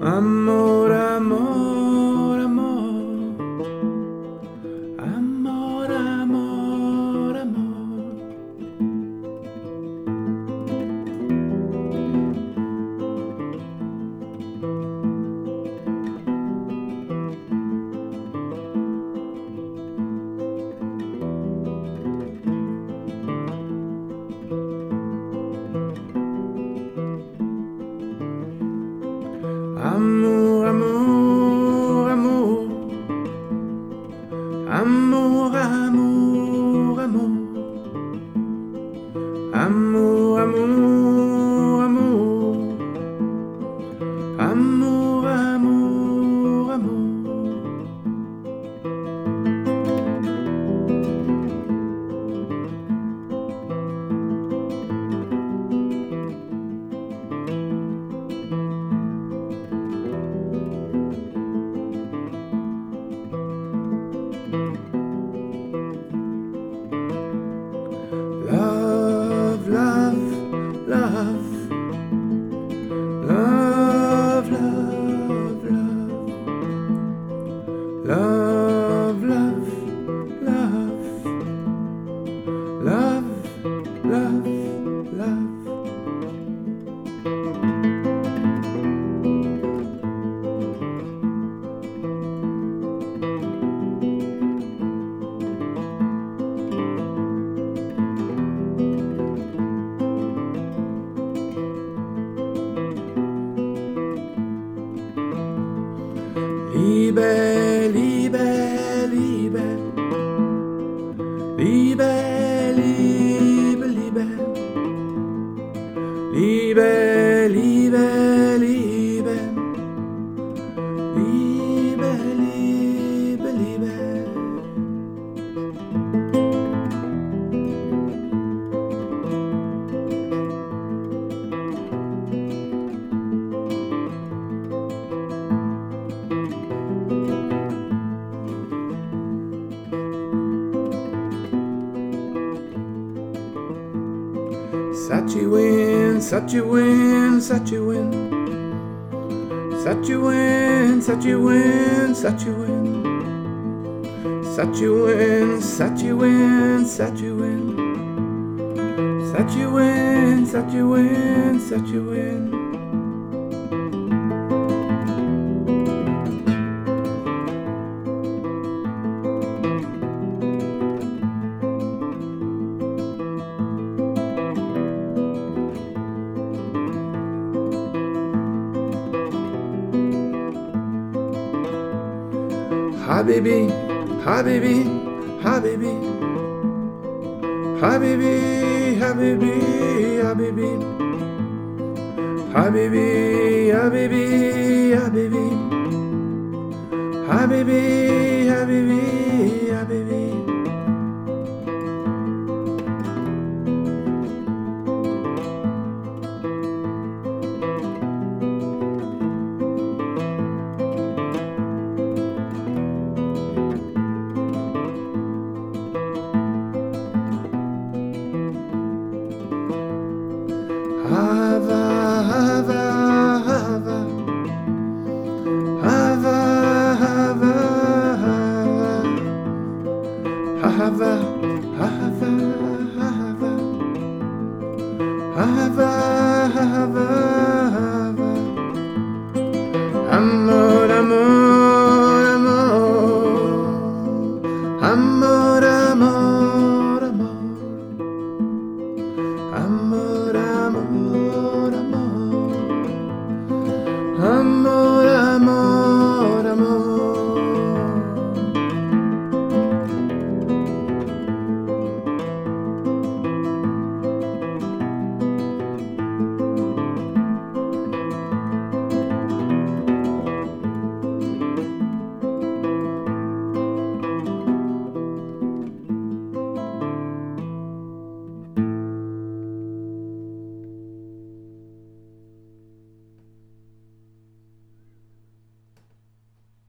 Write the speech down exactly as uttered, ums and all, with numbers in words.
Amor, amor, amor. Amor, amor, amor. Amour, amour, amour. Amour, amour, amour. Amour, amour, amour. Amour, amour, amour. Love, love, love. Love, love, love. Love, love, love. Love, love, love. Liebe, Liebe, Liebe. Liebe, Liebe, Liebe. Liebe, Liebe, Liebe. Liebe, Liebe, Liebe. Such a win, such a win, such a win. Such a win, such a win, such a win. Such a win, such a win, such a win. Such a win, such a win, such a win. Habibi, Habibi, Habibi. Habibi, Habibi, Habibi. Habibi, Habibi, Habibi. Habibi, Habibi.